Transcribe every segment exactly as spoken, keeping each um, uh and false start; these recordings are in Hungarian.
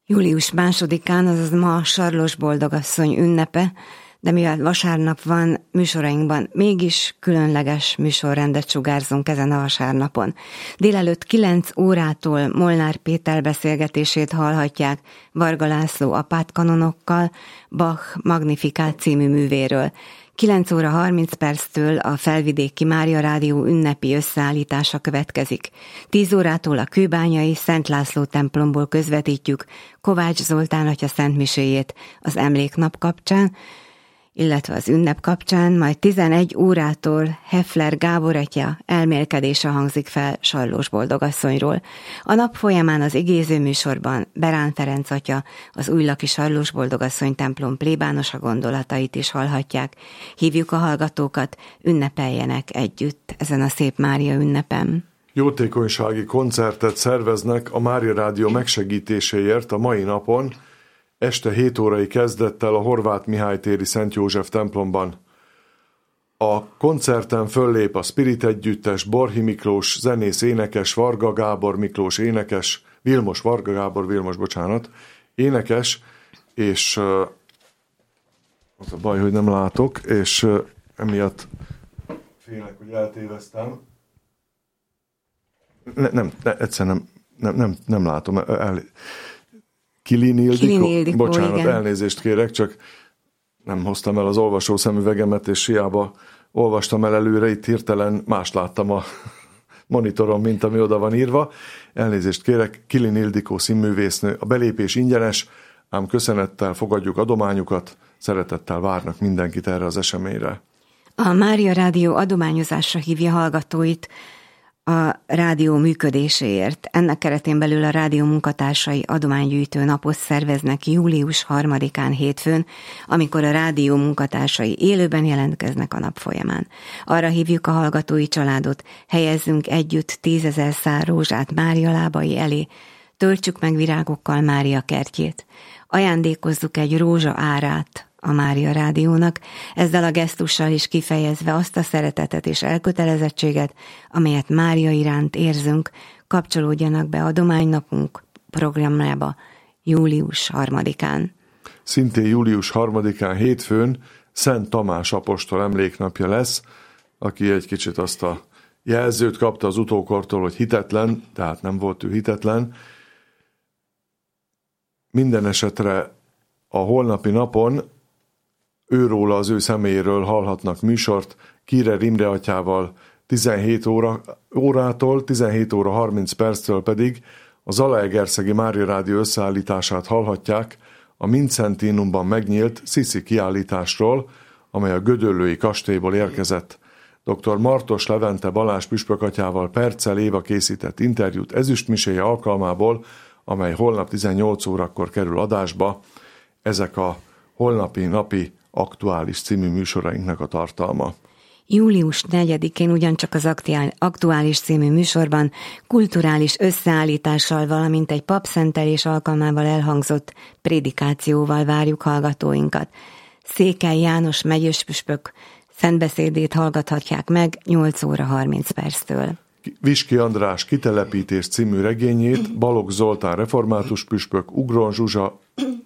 Július másodikán, azaz ma Sarlós Boldogasszony ünnepe, de mivel vasárnap van, műsorainkban mégis különleges műsorrendet sugárzunk ezen a vasárnapon. Délelőtt kilenc órától Molnár Péter beszélgetését hallhatják Varga László apátkanonokkal, Bach Magnificat című művéről. kilenc óra harminc perctől a Felvidéki Mária Rádió ünnepi összeállítása következik. tíz órától a kőbányai Szent László templomból közvetítjük Kovács Zoltán atya szentmiséjét az emléknap kapcsán, illetve az ünnep kapcsán, majd tizenegy órától Heffler Gábor atya elmélkedése hangzik fel Sarlós Boldogasszonyról. A nap folyamán az igéző műsorban Berán Ferenc atya, az újlaki Sarlós Boldogasszony templom plébánosa gondolatait is hallhatják. Hívjuk a hallgatókat, ünnepeljenek együtt ezen a szép Mária ünnepen. Jótékonysági koncertet szerveznek a Mária Rádió megsegítéséért a mai napon, este hét órai kezdettel a Horváth Mihály téri Szent József templomban. A koncerten föllép a Spirit együttes, Borhi Miklós zenész énekes, Varga Gábor Miklós énekes, Vilmos Varga Gábor, Vilmos, bocsánat, énekes, és uh, az a baj, hogy nem látok, és uh, emiatt félek, hogy eltéveztem. Ne, nem, ne, egyszerűen nem, nem, nem, nem látom. El, Kilin Ildikó, Ildikó, bocsánat, igen. Elnézést kérek, csak nem hoztam el az olvasó szemüvegemet, és hiába olvastam el előre, itt hirtelen más láttam a monitoron, mint ami oda van írva. Elnézést kérek, Kilin Ildikó színművésznő. A belépés ingyenes, ám köszönettel fogadjuk adományukat, szeretettel várnak mindenkit erre az eseményre. A Mária Rádió adományozásra hívja hallgatóit a rádió működéséért. Ennek keretén belül a rádió munkatársai adománygyűjtő napot szerveznek július harmadikán hétfőn, amikor a rádió munkatársai élőben jelentkeznek a nap folyamán. Arra hívjuk a hallgatói családot, helyezzünk együtt tízezer szár rózsát Mária lábai elé, töltsük meg virágokkal Mária kertjét, ajándékozzuk egy rózsa árát a Mária Rádiónak, ezzel a gesztussal is kifejezve azt a szeretetet és elkötelezettséget, amelyet Mária iránt érzünk, kapcsolódjanak be adománynapunk programjába július harmadikán. Szintén július harmadikán hétfőn Szent Tamás apostol emléknapja lesz, aki egy kicsit azt a jelzőt kapta az utókortól, hogy hitetlen, tehát nem volt ő hitetlen. Minden esetre a holnapi napon őróla, az ő személyéről hallhatnak műsort Kírer Imre atyával tizenhét óra, órától, tizenhét óra harminc perctől pedig a Zalaegerszegi Mária Rádió összeállítását hallhatják a Mincentinumban megnyílt Sziszi kiállításról, amely a Gödöllői kastélyból érkezett. dr. Martos Levente Balázs püspök atyával Perccel Éva készített interjút ezüstmiséje alkalmából, amely holnap tizennyolc órakor kerül adásba. Ezek a holnapi napi aktuális című műsorainknak a tartalma. Július negyedikén ugyancsak az aktuális című műsorban kulturális összeállítással, valamint egy papszentelés alkalmával elhangzott prédikációval várjuk hallgatóinkat. Székely János megyéspüspök szentbeszédét hallgathatják meg nyolc óra harminc perctől. Viski András Kitelepítés című regényét Balogh Zoltán református püspök, Ugron Zsuzsa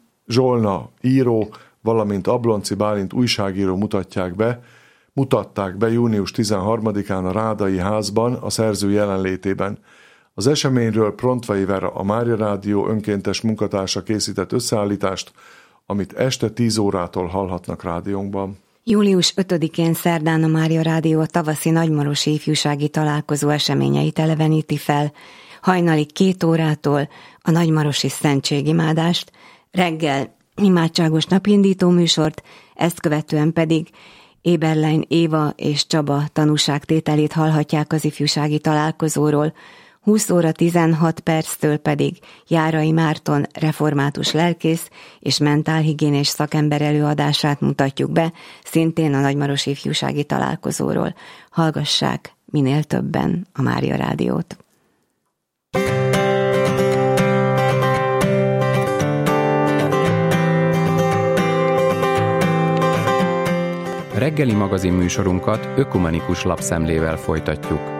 Zsolna író, valamint Ablonci Bálint újságíró mutatják be, mutatták be június tizenharmadikán a Rádai házban a szerző jelenlétében. Az eseményről Prontvai Vera, a Mária Rádió önkéntes munkatársa készített összeállítást, amit este tíz órától hallhatnak rádiónkban. július ötödikén szerdán a Mária Rádió a tavaszi nagymarosi ifjúsági találkozó eseményeit eleveníti fel, hajnali két órától a nagymarosi szentségimádást, reggel imádságos napindító műsort, ezt követően pedig Éberlein Éva és Csaba tanúságtételét hallhatják az ifjúsági találkozóról, húsz óra tizenhat perctől pedig Járai Márton református lelkész és mentálhigiénés szakember előadását mutatjuk be, szintén a nagymarosi ifjúsági találkozóról. Hallgassák minél többen a Mária Rádiót. Reggeli magazin műsorunkat ökumenikus lapszemlével folytatjuk.